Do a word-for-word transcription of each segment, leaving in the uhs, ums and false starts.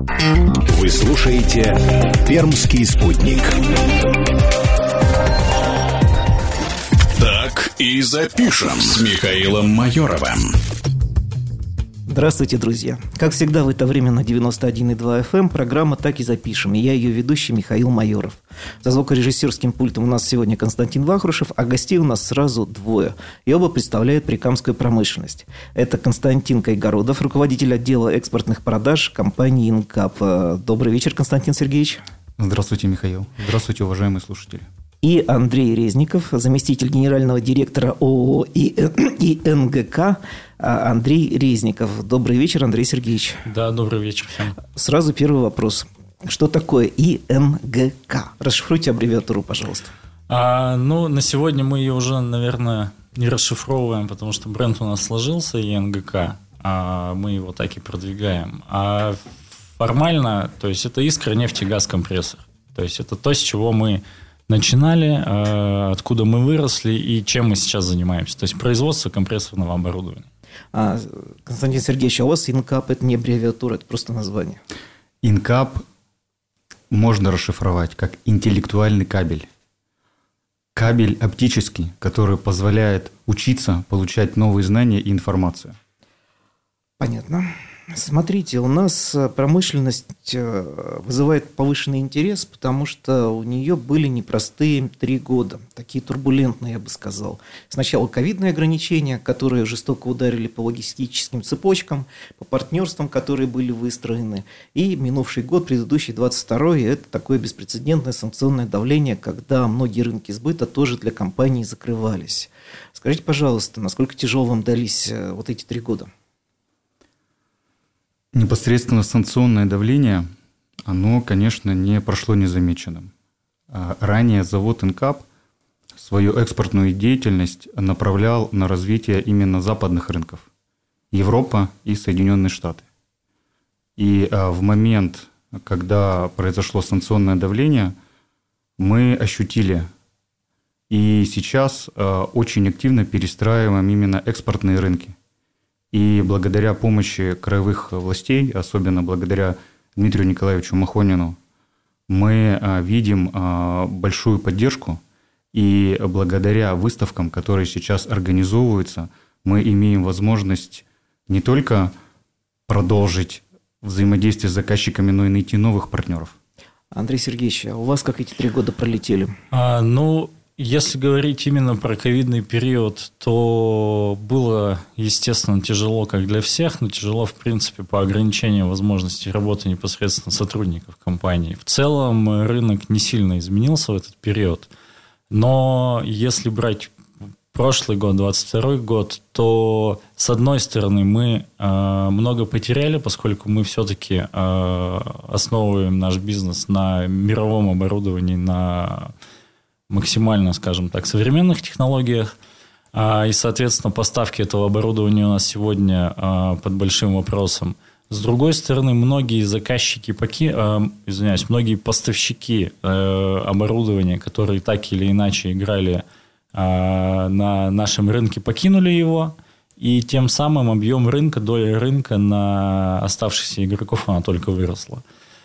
Вы слушаете «Пермский спутник». Так и запишем с Михаилом Майоровым. Здравствуйте, друзья. Как всегда в это время на девяносто один и два эф эм программа «Так и запишем». И я ее ведущий Михаил Майоров. За звукорежиссерским пультом у нас сегодня Константин Вахрушев, а гостей у нас сразу двое. И оба представляют прикамскую промышленность. Это Константин Кайгородов, руководитель отдела экспортных продаж компании «Инкап». Добрый вечер, Константин Сергеевич. Здравствуйте, Михаил. Здравствуйте, уважаемые слушатели. И Андрей Резников, заместитель генерального директора ООО «ИНГК». Андрей Резников. Добрый вечер, Андрей Сергеевич. Да, добрый вечер всем. Сразу первый вопрос. Что такое ИНГК? Расшифруйте аббревиатуру, пожалуйста. А, ну, на сегодня мы ее уже, наверное, не расшифровываем, потому что бренд у нас сложился, ИНГК, а мы его так и продвигаем. А формально, то есть это искра нефтегаз компрессор. То есть это то, с чего мы начинали, откуда мы выросли и чем мы сейчас занимаемся. То есть производство компрессорного оборудования. А, Константин Сергеевич, а у вас «Инкап» – это не аббревиатура, это просто название. «Инкап» можно расшифровать как интеллектуальный кабель. Кабель оптический, который позволяет учиться, получать новые знания и информацию. Понятно. Смотрите, у нас промышленность вызывает повышенный интерес, потому что у нее были непростые три года, такие турбулентные, я бы сказал. Сначала ковидные ограничения, которые жестоко ударили по логистическим цепочкам, по партнерствам, которые были выстроены. И минувший год, предыдущий двадцать второй, это такое беспрецедентное санкционное давление, когда многие рынки сбыта тоже для компаний закрывались. Скажите, пожалуйста, насколько тяжело вам дались вот эти три года? Непосредственно санкционное давление, оно, конечно, не прошло незамеченным. Ранее завод «Инкап» свою экспортную деятельность направлял на развитие именно западных рынков – Европа и Соединенные Штаты. И в момент, когда произошло санкционное давление, мы ощутили и сейчас очень активно перестраиваем именно экспортные рынки. И благодаря помощи краевых властей, особенно благодаря Дмитрию Николаевичу Махонину, мы видим большую поддержку. И благодаря выставкам, которые сейчас организовываются, мы имеем возможность не только продолжить взаимодействие с заказчиками, но и найти новых партнеров. Андрей Сергеевич, а у вас как эти три года пролетели? А, ну... Если говорить именно про ковидный период, то было, естественно, тяжело как для всех, но тяжело, в принципе, по ограничению возможностей работы непосредственно сотрудников компании. В целом рынок не сильно изменился в этот период, но если брать прошлый год, двадцать второй год, то, с одной стороны, мы э, много потеряли, поскольку мы все-таки э, основываем наш бизнес на мировом оборудовании, на максимально, скажем так, современных технологиях. И, соответственно, поставки этого оборудования у нас сегодня под большим вопросом. С другой стороны, многие заказчики, поки... извиняюсь, многие поставщики оборудования, которые так или иначе играли на нашем рынке, покинули его. И тем самым объем рынка, доля рынка на оставшихся игроков, она только выросла.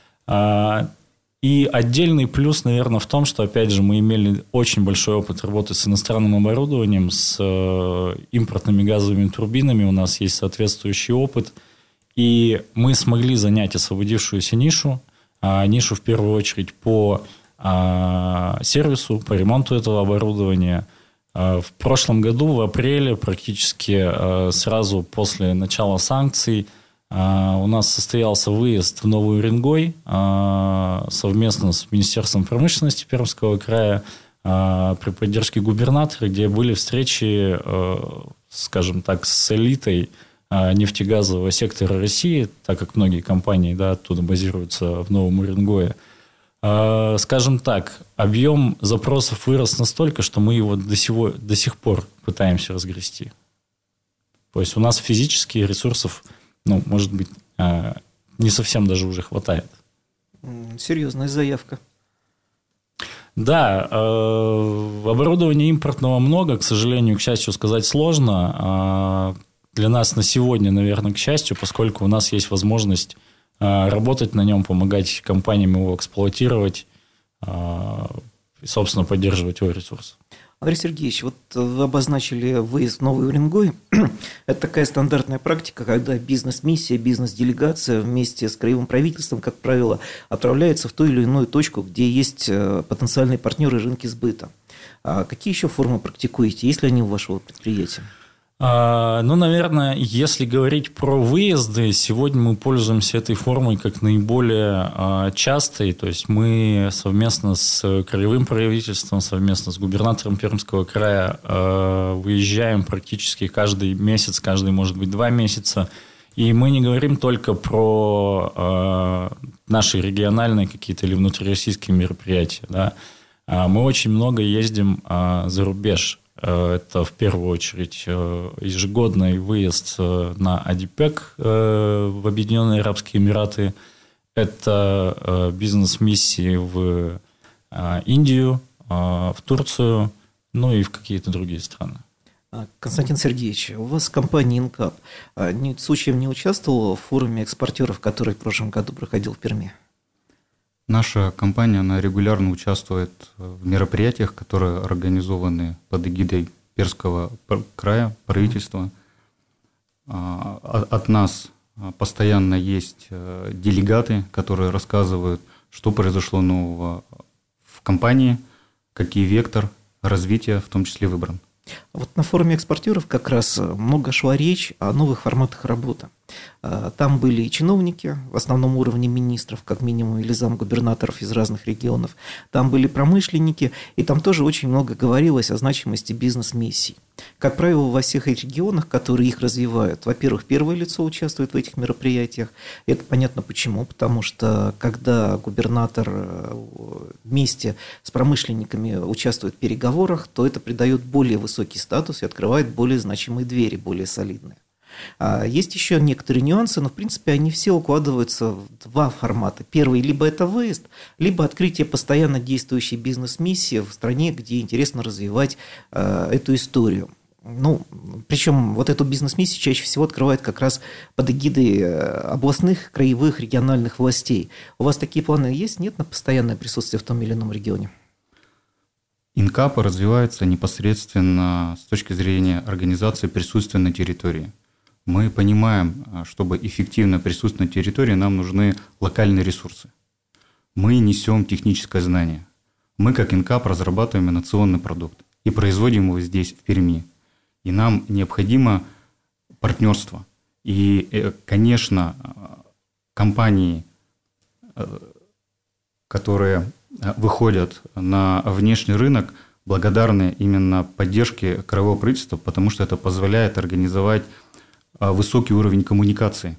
И отдельный плюс, наверное, в том, что, опять же, мы имели очень большой опыт работы с иностранным оборудованием, с импортными газовыми турбинами, у нас есть соответствующий опыт, и мы смогли занять освободившуюся нишу, нишу в первую очередь по сервису, по ремонту этого оборудования. В прошлом году, в апреле, практически сразу после начала санкций, у нас состоялся выезд в Новый Уренгой совместно с Министерством промышленности Пермского края при поддержке губернатора, где были встречи, скажем так, с элитой нефтегазового сектора России, так как многие компании, да, оттуда базируются в Новом Уренгое. Скажем так, объем запросов вырос настолько, что мы его до, сего, до сих пор пытаемся разгрести. То есть у нас физически ресурсов, ну, может быть, не совсем даже уже хватает. Серьезная заявка. Да, оборудования импортного много, к сожалению, к счастью сказать сложно. Для нас на сегодня, наверное, к счастью, поскольку у нас есть возможность работать на нем, помогать компаниям его эксплуатировать и, собственно, поддерживать его ресурсы. Андрей Сергеевич, вот вы обозначили выезд в Новый Уренгой. Это такая стандартная практика, когда бизнес-миссия, бизнес-делегация вместе с краевым правительством, как правило, отправляется в ту или иную точку, где есть потенциальные партнеры рынки сбыта. А какие еще формы практикуете? Есть ли они у вашего предприятия? Ну, наверное, если говорить про выезды, сегодня мы пользуемся этой формой как наиболее частой. То есть мы совместно с краевым правительством, совместно с губернатором Пермского края выезжаем практически каждый месяц, каждый, может быть, два месяца. И мы не говорим только про наши региональные какие-то или внутрироссийские мероприятия. Да? Мы очень много ездим за рубеж. Это в первую очередь ежегодный выезд на АДИПЕК в Объединенные Арабские Эмираты. Это бизнес-миссии в Индию, в Турцию, ну и в какие-то другие страны. Константин Сергеевич, у вас компания «Инкап» случаем не участвовала в форуме экспортеров, который в прошлом году проходил в Перми? Наша компания, она регулярно участвует в мероприятиях, которые организованы под эгидой Пермского края, правительства. От нас постоянно есть делегаты, которые рассказывают, что произошло нового в компании, какие вектор развития в том числе выбран. Вот на форуме экспортеров как раз много шла речь о новых форматах работы. Там были и чиновники, в основном уровне министров, как минимум, или замгубернаторов из разных регионов. Там были промышленники, и там тоже очень много говорилось о значимости бизнес-миссий. Как правило, во всех регионах, которые их развивают, во-первых, первое лицо участвует в этих мероприятиях. Это понятно почему. Потому что, когда губернатор вместе с промышленниками участвует в переговорах, то это придает более высокий статус и открывает более значимые двери, более солидные. Есть еще некоторые нюансы, но, в принципе, они все укладываются в два формата. Первый – либо это выезд, либо открытие постоянно действующей бизнес-миссии в стране, где интересно развивать эту историю. Ну, причем вот эту бизнес-миссию чаще всего открывают как раз под эгидой областных, краевых, региональных властей. У вас такие планы есть? Нет на постоянное присутствие в том или ином регионе? «Инкап» развивается непосредственно с точки зрения организации присутствия на территории. Мы понимаем, чтобы эффективно присутствовать на территории, нам нужны локальные ресурсы. Мы несем техническое знание. Мы, как «Инкап», разрабатываем инновационный продукт и производим его здесь, в Перми. И нам необходимо партнерство. И, конечно, компании, которые выходят на внешний рынок, благодарны именно поддержке краевого правительства, потому что это позволяет организовать высокий уровень коммуникации.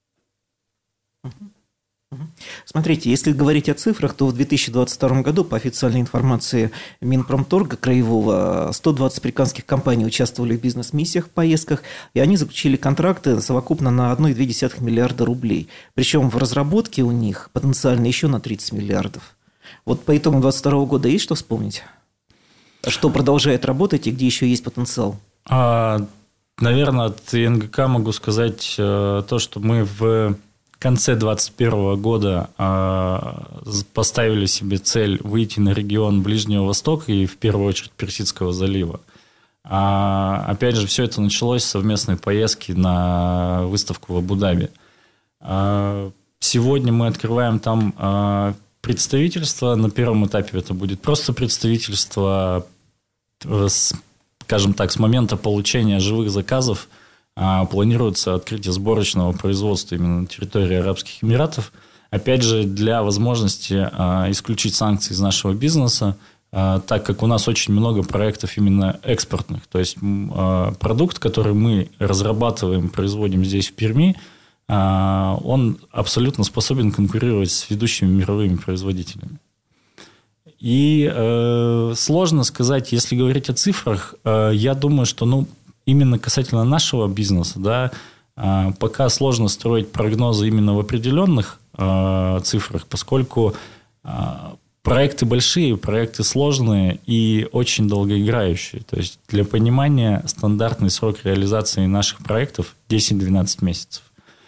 Смотрите, если говорить о цифрах, то в две тысячи двадцать втором году, по официальной информации Минпромторга краевого, сто двадцать африканских компаний участвовали в бизнес-миссиях, в поездках, и они заключили контракты совокупно на одна целая две десятых миллиарда рублей. Причем в разработке у них потенциально еще на тридцать миллиардов. Вот по итогам двадцать второго года есть что вспомнить? Что продолжает работать и где еще есть потенциал? А, наверное, от НГК могу сказать то, что мы в конце двадцать первого года поставили себе цель выйти на регион Ближнего Востока и в первую очередь Персидского залива. А, опять же, все это началось с совместной поездки на выставку в Абу-Даби. А, сегодня мы открываем там а, представительство. На первом этапе это будет просто представительство, с, скажем так, с момента получения живых заказов планируется открытие сборочного производства именно на территории Арабских Эмиратов. Опять же, для возможности исключить санкции из нашего бизнеса, так как у нас очень много проектов именно экспортных. То есть, продукт, который мы разрабатываем, производим здесь, в Перми, он абсолютно способен конкурировать с ведущими мировыми производителями. И э, сложно сказать, если говорить о цифрах, э, я думаю, что, ну, именно касательно нашего бизнеса, да, э, пока сложно строить прогнозы именно в определенных э, цифрах, поскольку э, проекты большие, проекты сложные и очень долгоиграющие. То есть, для понимания, стандартный срок реализации наших проектов десять-двенадцать месяцев.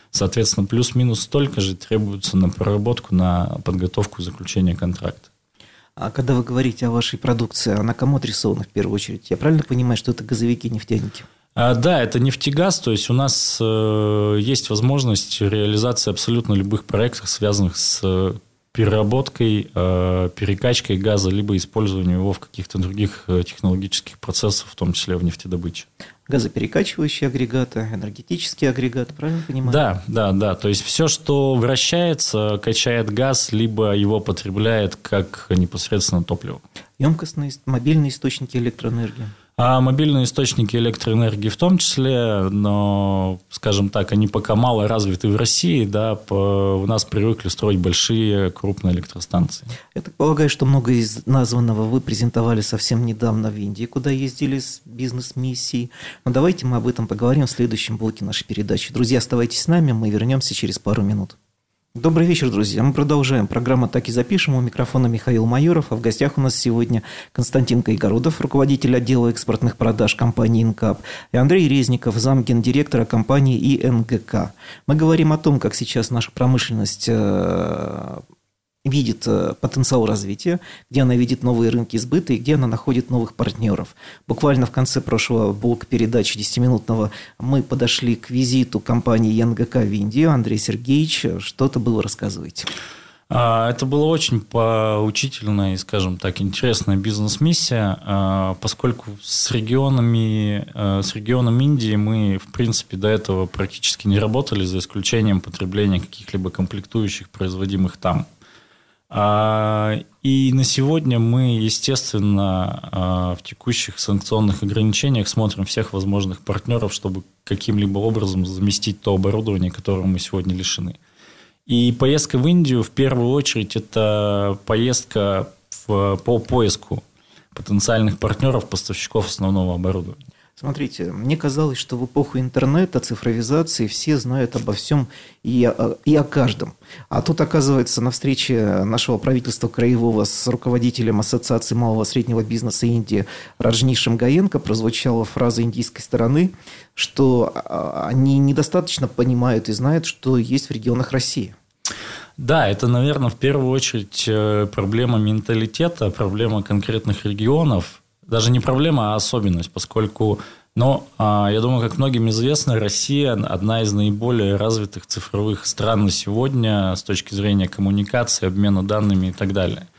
Соответственно, плюс-минус столько же требуется на проработку, на подготовку заключения контракта. А когда вы говорите о вашей продукции, а на кому адресована в первую очередь? Я правильно понимаю, что это газовики, нефтяники? А, да, это нефтегаз, то есть у нас э, есть возможность реализации абсолютно любых проектов, связанных с э, переработкой, э, перекачкой газа, либо использованием его в каких-то других э, технологических процессах, в том числе в нефтедобыче. Газоперекачивающие агрегаты, энергетические агрегаты, правильно понимаю? Да, да, да. То есть все, что вращается, качает газ, либо его потребляет как непосредственно топливо. Емкостные, мобильные источники электроэнергии. А мобильные источники электроэнергии в том числе, но, скажем так, они пока мало развиты в России, да, по, у нас привыкли строить большие крупные электростанции. Я так полагаю, что многое из названного вы презентовали совсем недавно в Индии, куда ездили с бизнес-миссией. Но давайте мы об этом поговорим в следующем блоке нашей передачи. Друзья, оставайтесь с нами, мы вернемся через пару минут. Добрый вечер, друзья. Мы продолжаем. Программа «Так и запишем». У микрофона Михаил Майоров. А в гостях у нас сегодня Константин Кайгородов, руководитель отдела экспортных продаж компании «Инкап», и Андрей Резников, замгендиректора компании И Эн Гэ Ка. Мы говорим о том, как сейчас наша промышленность видит потенциал развития, где она видит новые рынки сбыта и где она находит новых партнеров. Буквально в конце прошлого блока передачи десятиминутного мы подошли к визиту компании И Эн Гэ Ка в Индию. Андрей Сергеевич, что-то было, рассказывайте. Это была очень поучительная и, скажем так, интересная бизнес-миссия, поскольку с регионами, с регионом Индии мы, в принципе, до этого практически не работали, за исключением потребления каких-либо комплектующих, производимых там. И на сегодня мы, естественно, в текущих санкционных ограничениях смотрим всех возможных партнеров, чтобы каким-либо образом заместить то оборудование, которого мы сегодня лишены. И поездка в Индию, в первую очередь, это поездка в, по поиску потенциальных партнеров, поставщиков основного оборудования. Смотрите, мне казалось, что в эпоху интернета, цифровизации все знают обо всем и о, и о каждом. А тут, оказывается, на встрече нашего правительства краевого с руководителем Ассоциации малого и среднего бизнеса Индии Раджнишем Гаенко прозвучала фраза индийской стороны, что они недостаточно понимают и знают, что есть в регионах России. Да, это, наверное, в первую очередь проблема менталитета, проблема конкретных регионов. Даже не проблема, а особенность, поскольку, но, я думаю, как многим известно, Россия одна из наиболее развитых цифровых стран на сегодня с точки зрения коммуникации, обмена данными и так далее.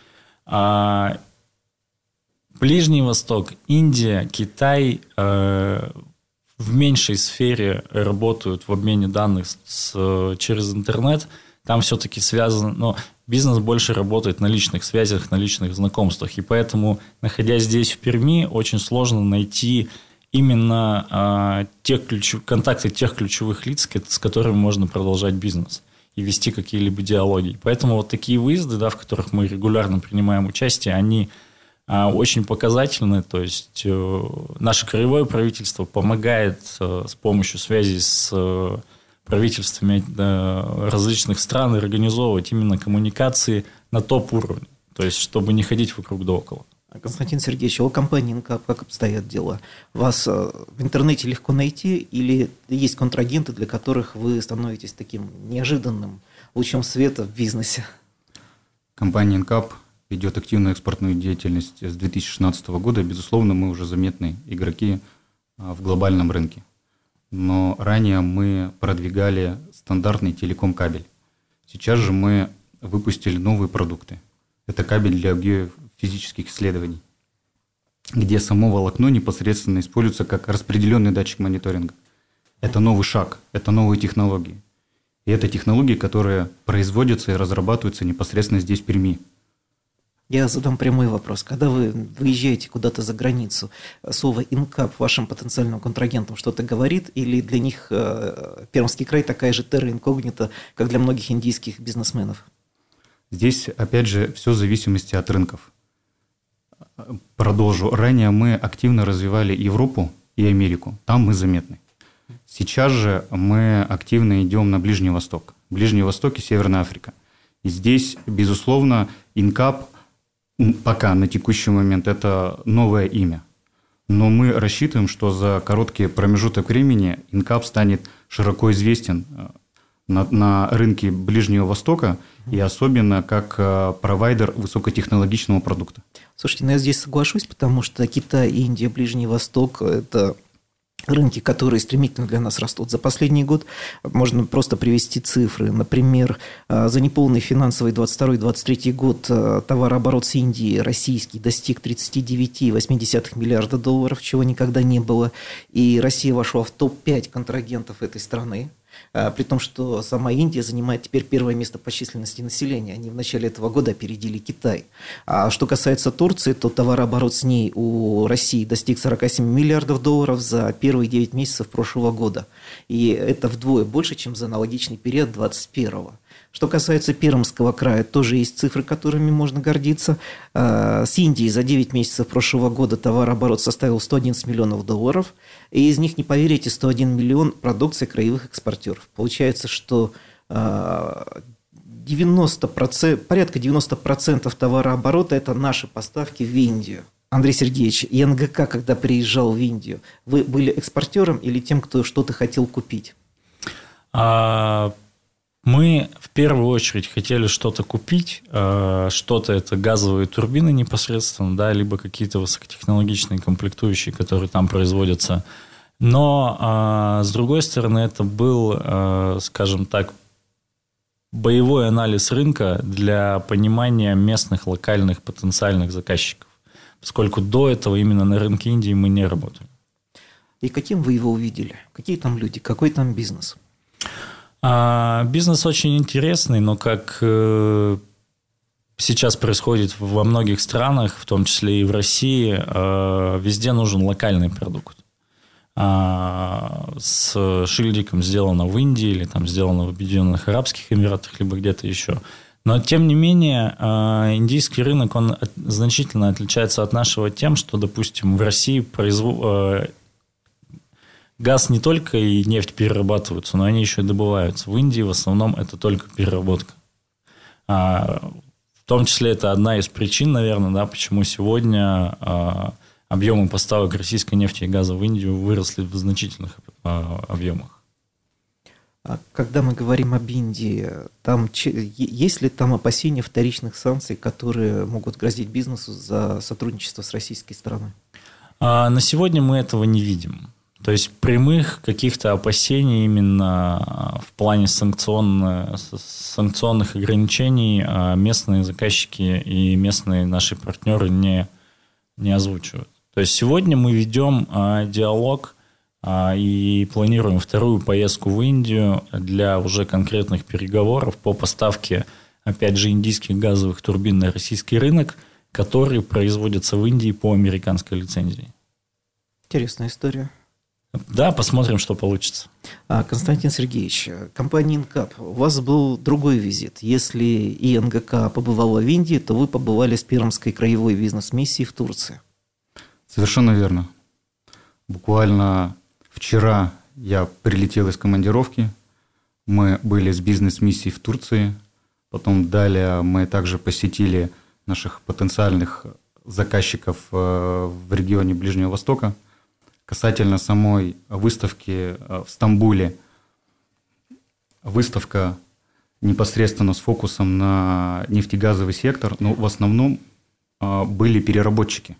Ближний Восток, Индия, Китай в меньшей сфере работают в обмене данных с, через интернет. Там все-таки связано, но бизнес больше работает на личных связях, на личных знакомствах. И поэтому, находясь здесь, в Перми, очень сложно найти именно а, те ключ... контакты тех ключевых лиц, с которыми можно продолжать бизнес и вести какие-либо диалоги. Поэтому вот такие выезды, да, в которых мы регулярно принимаем участие, они а, очень показательны. То есть э, наше краевое правительство помогает э, с помощью связи с э, правительствами различных стран организовывать именно коммуникации на топ-уровне, то есть чтобы не ходить вокруг да около. Константин Сергеевич, у компании «Инкап» как обстоят дела? Вас в интернете легко найти или есть контрагенты, для которых вы становитесь таким неожиданным лучом света в бизнесе? Компания «Инкап» ведет активную экспортную деятельность с две тысячи шестнадцатого года. Безусловно, мы уже заметные игроки в глобальном рынке. Но ранее мы продвигали стандартный телеком-кабель. Сейчас же мы выпустили новые продукты. Это кабель для геофизических исследований, где само волокно непосредственно используется как распределенный датчик мониторинга. Это новый шаг, это новые технологии. И это технологии, которые производятся и разрабатываются непосредственно здесь, в Перми. Я задам прямой вопрос. Когда вы выезжаете куда-то за границу, слово «Инкап» вашим потенциальным контрагентам что-то говорит? Или для них э, Пермский край такая же терра инкогнита, как для многих индийских бизнесменов? Здесь, опять же, все в зависимости от рынков. Продолжу. Ранее мы активно развивали Европу и Америку. Там мы заметны. Сейчас же мы активно идем на Ближний Восток. Ближний Восток и Северная Африка. И здесь, безусловно, «Инкап» пока на текущий момент это новое имя. Но мы рассчитываем, что за короткий промежуток времени «Инкап» станет широко известен на, на рынке Ближнего Востока и особенно как провайдер высокотехнологичного продукта. Слушайте, ну я здесь соглашусь, потому что Китай, Индия, Ближний Восток – это рынки, которые стремительно для нас растут. За последний год можно просто привести цифры. Например, за неполный финансовый двадцать второй - двадцать третий год товарооборот с Индией российский достиг тридцать девять целых восемь десятых миллиарда долларов, чего никогда не было. И Россия вошла в топ пять контрагентов этой страны. При том, что сама Индия занимает теперь первое место по численности населения. Они в начале этого года опередили Китай. А что касается Турции, то товарооборот с ней у России достиг сорок семь миллиардов долларов за первые девять месяцев прошлого года. И это вдвое больше, чем за аналогичный период двадцать первого. Что касается Пермского края, тоже есть цифры, которыми можно гордиться. С Индией за девять месяцев прошлого года товарооборот составил сто одиннадцать миллионов долларов. И из них, не поверите, сто один миллион продукции краевых экспортеров. Получается, что девяносто процентов, порядка девяносто процентов товарооборота – это наши поставки в Индию. Андрей Сергеевич, ИНГК, когда приезжал в Индию, вы были экспортером или тем, кто что-то хотел купить? А... Мы в первую очередь хотели что-то купить, что-то это газовые турбины непосредственно, да, либо какие-то высокотехнологичные комплектующие, которые там производятся. Но, с другой стороны, это был, скажем так, боевой анализ рынка для понимания местных локальных потенциальных заказчиков, поскольку до этого именно на рынке Индии мы не работали. И каким вы его увидели? Какие там люди, какой там бизнес? Бизнес очень интересный, но как сейчас происходит во многих странах, в том числе и в России, везде нужен локальный продукт. С шильдиком сделано в Индии или там сделано в Объединенных Арабских Эмиратах, либо где-то еще. Но, тем не менее, индийский рынок, он значительно отличается от нашего тем, что, допустим, в России производят... Газ не только и нефть перерабатываются, но они еще и добываются. В Индии в основном это только переработка. А, в том числе это одна из причин, наверное, да, почему сегодня а, объемы поставок российской нефти и газа в Индию выросли в значительных а, объемах. А когда мы говорим об Индии, там, есть ли там опасения вторичных санкций, которые могут грозить бизнесу за сотрудничество с российской стороной? А, на сегодня мы этого не видим. То есть прямых каких-то опасений именно в плане санкционных, санкционных ограничений местные заказчики и местные наши партнеры не, не озвучивают. То есть сегодня мы ведем диалог и планируем вторую поездку в Индию для уже конкретных переговоров по поставке, опять же, индийских газовых турбин на российский рынок, которые производятся в Индии по американской лицензии. Интересная история. Да, посмотрим, что получится. Константин Сергеевич, компания Инкап, у вас был другой визит. Если ИНГК побывала в Индии, то вы побывали с Пермской краевой бизнес-миссией в Турции. Совершенно верно. Буквально вчера я прилетел из командировки. Мы были с бизнес-миссией в Турции. Потом далее мы также посетили наших потенциальных заказчиков в регионе Ближнего Востока. Касательно самой выставки в Стамбуле, выставка непосредственно с фокусом на нефтегазовый сектор, но в основном были переработчики,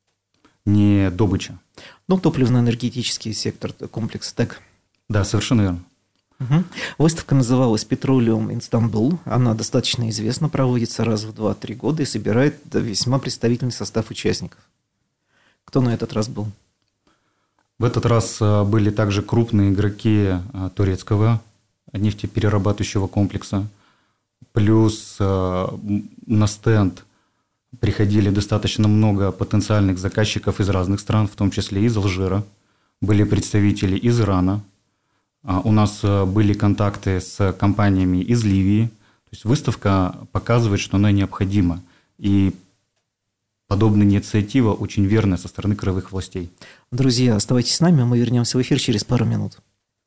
не добыча. Ну, топливно-энергетический сектор, комплекс ТЭК. Да, совершенно верно. Угу. Выставка называлась «Petroleum in Istanbul». Она достаточно известна, проводится раз в два-три года и собирает весьма представительный состав участников. Кто на этот раз был? В этот раз были также крупные игроки турецкого нефтеперерабатывающего комплекса. Плюс на стенд приходили достаточно много потенциальных заказчиков из разных стран, в том числе из Алжира. Были представители из Ирана. У нас были контакты с компаниями из Ливии. То есть выставка показывает, что она необходима. И подобная инициатива очень верная со стороны краевых властей. Друзья, оставайтесь с нами, мы вернемся в эфир через пару минут.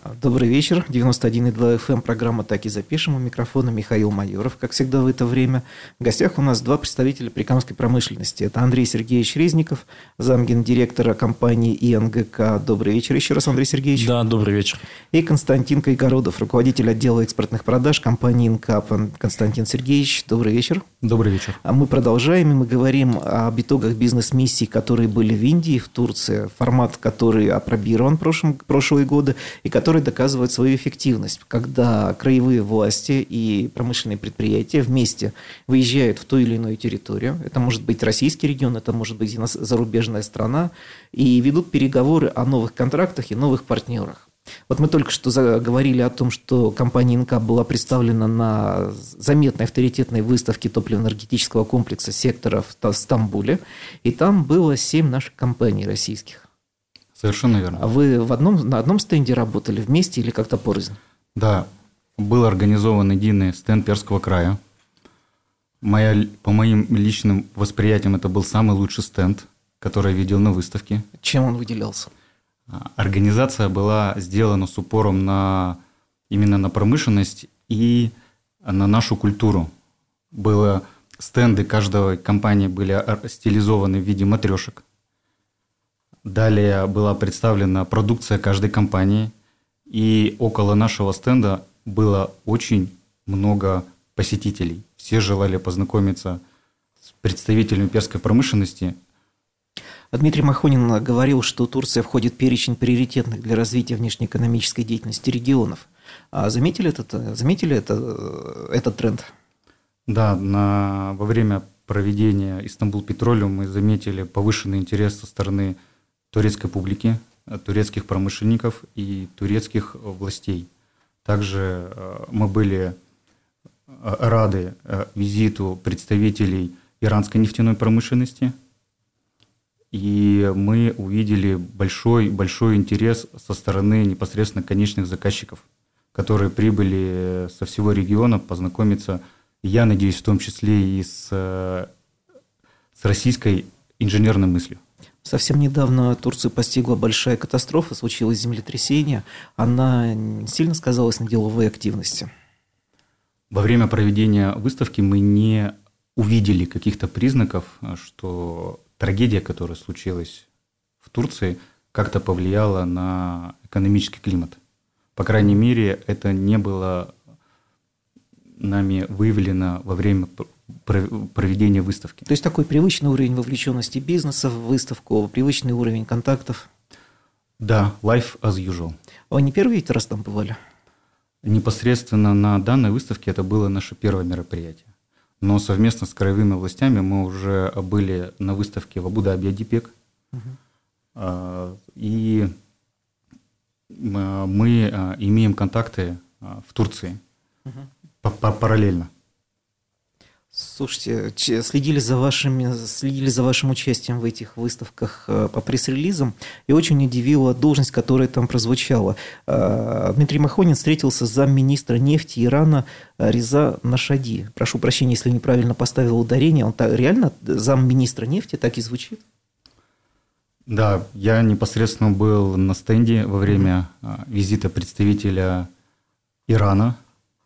Добрый вечер. девяносто один и два эф эм, программа «Так и запишем». У микрофона Михаил Майоров, как всегда в это время. В гостях у нас два представителя прикамской промышленности. Это Андрей Сергеевич Резников, замгендиректора компании и эн гэ ка. Добрый вечер еще раз, Андрей Сергеевич. Да, добрый вечер. И Константин Кайгородов, руководитель отдела экспортных продаж компании «Инкап». Константин Сергеевич, добрый вечер. Добрый вечер. А мы продолжаем, и мы говорим об итогах бизнес-миссий, которые были в Индии, в Турции. Формат, который опробирован в прошлом, прошлые годы и который доказывает свою эффективность, когда краевые власти и промышленные предприятия вместе выезжают в ту или иную территорию. Это может быть российский регион, это может быть зарубежная страна, и ведут переговоры о новых контрактах и новых партнерах. Вот мы только что говорили о том, что компания «Инкап» была представлена на заметной авторитетной выставке топливно-энергетического комплекса сектора в Стамбуле, и там было семь наших компаний российских. Совершенно верно. А вы в одном, на одном стенде работали вместе или как-то порознь? Да, был организован единый стенд Пермского края. Моя, по моим личным восприятиям, это был самый лучший стенд, который я видел на выставке. Чем он выделялся? Организация была сделана с упором на, именно на промышленность и на нашу культуру. Было, стенды каждой компании были стилизованы в виде матрешек. Далее была представлена продукция каждой компании, и около нашего стенда было очень много посетителей. Все желали познакомиться с представителями пермской промышленности. Дмитрий Махонин говорил, что Турция входит в перечень приоритетных для развития внешнеэкономической деятельности регионов. А заметили этот, заметили это, этот тренд? Да, на, во время проведения Истанбул Петролиум мы заметили повышенный интерес со стороны турецкой публики, турецких промышленников и турецких властей. Также мы были рады визиту представителей иранской нефтяной промышленности, и мы увидели большой, большой интерес со стороны непосредственно конечных заказчиков, которые прибыли со всего региона познакомиться, я надеюсь, в том числе и с, с российской инженерной мыслью. Совсем недавно Турцию постигла большая катастрофа, случилось землетрясение. Она сильно сказалась на деловой активности? Во время проведения выставки мы не увидели каких-то признаков, что трагедия, которая случилась в Турции, как-то повлияла на экономический климат. По крайней мере, это не было нами выявлено во время проведения выставки. То есть такой привычный уровень вовлеченности бизнеса в выставку, привычный уровень контактов? Да, life as usual. А вы не первый раз там бывали? Непосредственно на данной выставке это было наше первое мероприятие. Но совместно с краевыми властями мы уже были на выставке в Абу-Даби Адипек. Uh-huh. И мы имеем контакты в Турции uh-huh. параллельно. Слушайте, следили за, вашими, следили за вашим участием в этих выставках по пресс-релизам, и очень удивила должность, которая там прозвучала. Дмитрий Махонин встретился с замминистра нефти Ирана Реза Нашади. Прошу прощения, если неправильно поставил ударение. Он так, реально замминистра нефти так и звучит? Да, я непосредственно был на стенде во время визита представителя Ирана.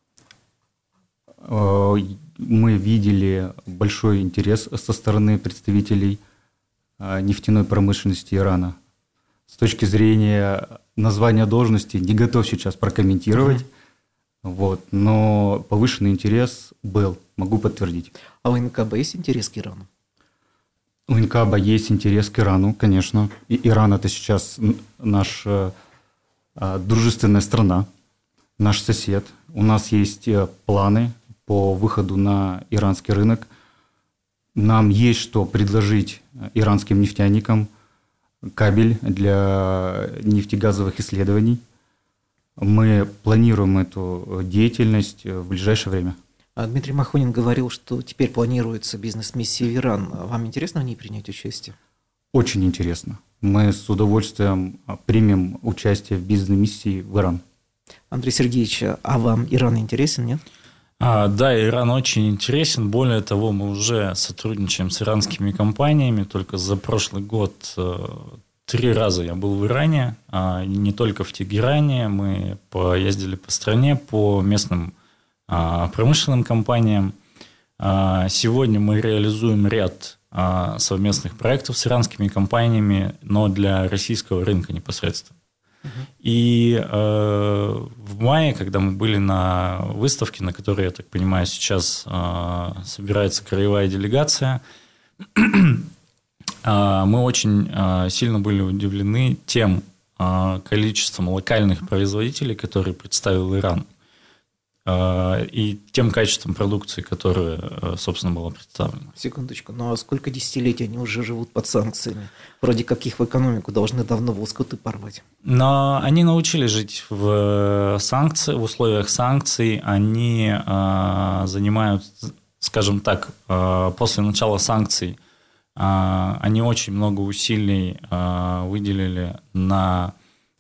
Мы видели большой интерес со стороны представителей нефтяной промышленности Ирана. С точки зрения названия должности не готов сейчас прокомментировать, uh-huh. вот, но повышенный интерес был, могу подтвердить. А у ИНКАБа есть интерес к Ирану? У ИНКАБа есть интерес к Ирану, конечно. И Иран – это сейчас наша дружественная страна, наш сосед. У нас есть планы по выходу на иранский рынок. Нам есть что предложить иранским нефтяникам, кабель для нефтегазовых исследований. Мы планируем эту деятельность в ближайшее время. Дмитрий Махонин говорил, что теперь планируется бизнес-миссия в Иран. Вам интересно в ней принять участие? Очень интересно. Мы с удовольствием примем участие в бизнес-миссии в Иран. Андрей Сергеевич, а вам Иран интересен, нет? А, да, Иран очень интересен. Более того, мы уже сотрудничаем с иранскими компаниями. Только за прошлый год три раза я был в Иране, а не только в Тегеране. Мы поездили по стране, по местным а, промышленным компаниям. А, сегодня мы реализуем ряд а, совместных проектов с иранскими компаниями, но для российского рынка непосредственно. Uh-huh. И э, в мае, когда мы были на выставке, на которой, я так понимаю, сейчас э, собирается краевая делегация, мы очень сильно были удивлены тем количеством локальных производителей, которые представил Иран, и тем качеством продукции, которая, собственно, была представлена. Секундочку, ну а сколько десятилетий они уже живут под санкциями? Вроде как их в экономику должны давно в лоскуты порвать. Но они научились жить в санкции, в условиях санкций. Они занимают, скажем так, после начала санкций, они очень много усилий выделили на,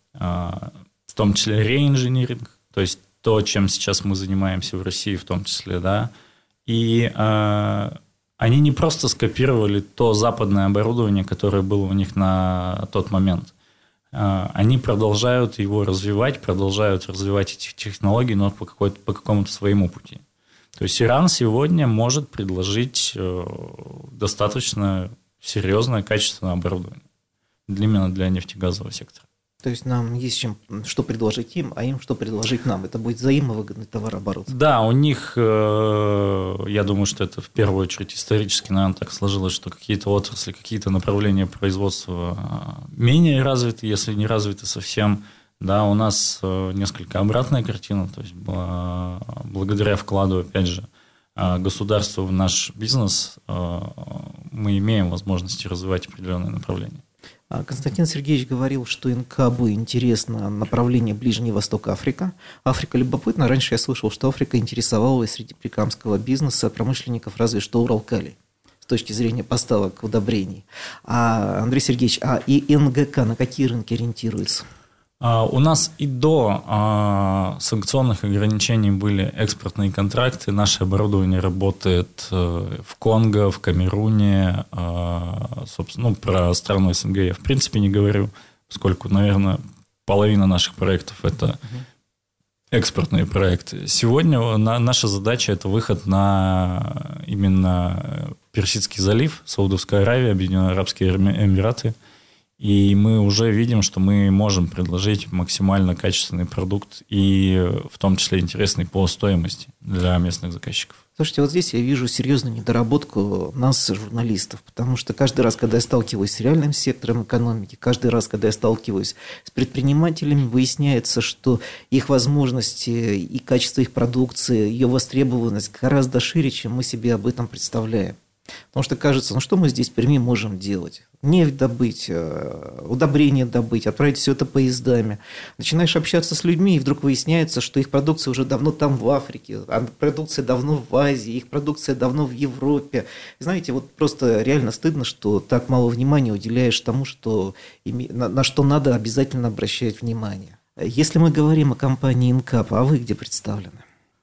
в том числе, реинжиниринг, то есть то, чем сейчас мы занимаемся в России в том числе, да, и они не просто скопировали то западное оборудование, которое было у них на тот момент, они продолжают его развивать, продолжают развивать эти технологии, но по, какой-то, по какому-то своему пути. То есть Иран сегодня может предложить достаточно серьезное, качественное оборудование именно для нефтегазового сектора. То есть нам есть чем, что предложить им, а им что предложить нам. Это будет взаимовыгодный товарооборот. Да, у них, я думаю, что это в первую очередь исторически, наверное, так сложилось, что какие-то отрасли, какие-то направления производства менее развиты, если не развиты совсем. Да, у нас несколько обратная картина, то есть благодаря вкладу, опять же, государства в наш бизнес мы имеем возможности развивать определенные направления. Константин Сергеевич говорил, что Инкабу интересно направление Ближний Восток, Африка. Африка любопытна. Раньше я слышал, что Африка интересовала среди прикамского бизнеса промышленников разве что Уралкали с точки зрения поставок удобрений. А, Андрей Сергеевич, а и эн гэ ка на какие рынки ориентируется? У нас и до а, санкционных ограничений были экспортные контракты. Наше оборудование работает в Конго, в Камеруне. А, собственно, ну, про страну эс эн гэ я в принципе не говорю, поскольку, наверное, половина наших проектов – это экспортные проекты. Сегодня на, наша задача – это выход на именно Персидский залив, Саудовская Аравия, Объединенные Арабские Эмираты. И мы уже видим, что мы можем предложить максимально качественный продукт и в том числе интересный по стоимости для местных заказчиков. Слушайте, вот здесь я вижу серьезную недоработку нас, журналистов, потому что каждый раз, когда я сталкиваюсь с реальным сектором экономики, каждый раз, когда я сталкиваюсь с предпринимателями, выясняется, что их возможности и качество их продукции, ее востребованность гораздо шире, чем мы себе об этом представляем. Потому что кажется, ну что мы здесь в Перми можем делать? Нефть добыть, удобрения добыть, отправить все это поездами. Начинаешь общаться с людьми, и вдруг выясняется, что их продукция уже давно там в Африке, а продукция давно в Азии, их продукция давно в Европе. Знаете, вот просто реально стыдно, что так мало внимания уделяешь тому, что, на что надо обязательно обращать внимание. Если мы говорим о компании Инкап, а вы где представлены?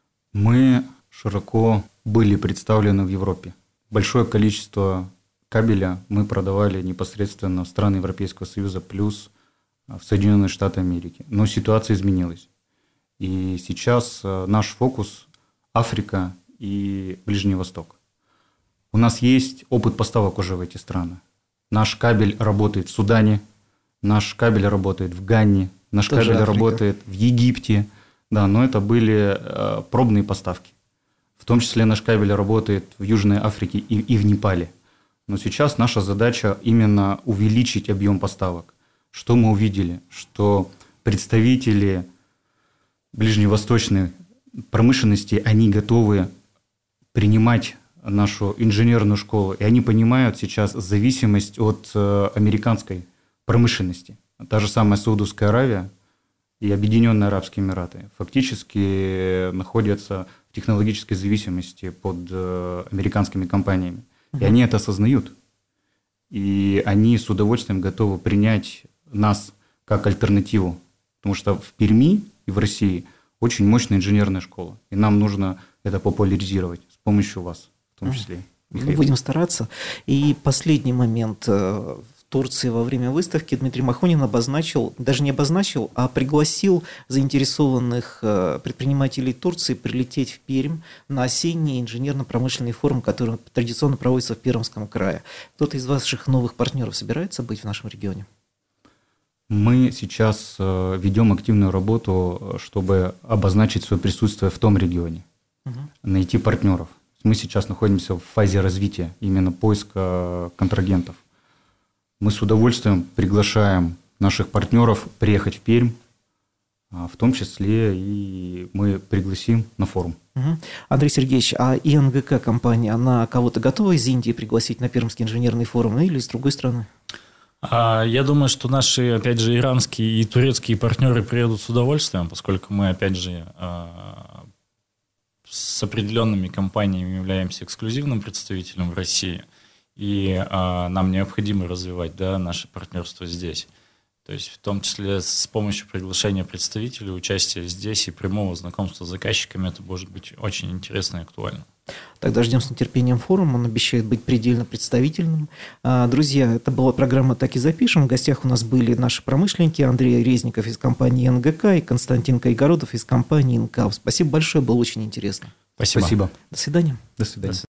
Мы широко были представлены в Европе. Большое количество кабеля мы продавали непосредственно в страны Европейского Союза плюс в Соединенные Штаты Америки. Но ситуация изменилась. И сейчас наш фокус – Африка и Ближний Восток. У нас есть опыт поставок уже в эти страны. Наш кабель работает в Судане, наш кабель работает в Ганне, наш Тоже кабель Африка. Работает в Египте. Да, но это были пробные поставки. В том числе наш кабель работает в Южной Африке и, и в Непале. Но сейчас наша задача именно увеличить объем поставок. Что мы увидели? Что представители ближневосточной промышленности, они готовы принимать нашу инженерную школу. И они понимают сейчас зависимость от американской промышленности. Та же самая Саудовская Аравия и Объединенные Арабские Эмираты фактически находятся в технологической зависимости под американскими компаниями. И они это осознают. И они с удовольствием готовы принять нас как альтернативу. Потому что в Перми и в России очень мощная инженерная школа. И нам нужно это популяризировать с помощью вас, в том числе. Мы будем стараться. И последний момент. В Турции во время выставки, Дмитрий Махонин обозначил, даже не обозначил, а пригласил заинтересованных предпринимателей Турции прилететь в Пермь на осенний инженерно-промышленный форум, который традиционно проводится в Пермском крае. Кто-то из ваших новых партнеров собирается быть в нашем регионе? Мы сейчас ведем активную работу, чтобы обозначить свое присутствие в том регионе, угу. найти партнеров. Мы сейчас находимся в фазе развития, именно поиска контрагентов. Мы с удовольствием приглашаем наших партнеров приехать в Пермь, в том числе и мы пригласим на форум. Угу. Андрей Сергеевич, а ИНГК компания, она кого-то готова из Индии пригласить на Пермский инженерный форум или с другой стороны? Я думаю, что наши, опять же, иранские и турецкие партнеры приедут с удовольствием, поскольку мы, опять же, с определенными компаниями являемся эксклюзивным представителем в России, и а, нам необходимо развивать, да, наше партнерство здесь. То есть в том числе с помощью приглашения представителей, участия здесь и прямого знакомства с заказчиками это может быть очень интересно и актуально. Тогда ждем с нетерпением форум, он обещает быть предельно представительным. Друзья, это была программа «Так и запишем». В гостях у нас были наши промышленники Андрей Резников из компании эн гэ ка и Константин Кайгородов из компании эн кап. Спасибо большое, было очень интересно. Спасибо. Спасибо. До свидания. До свидания.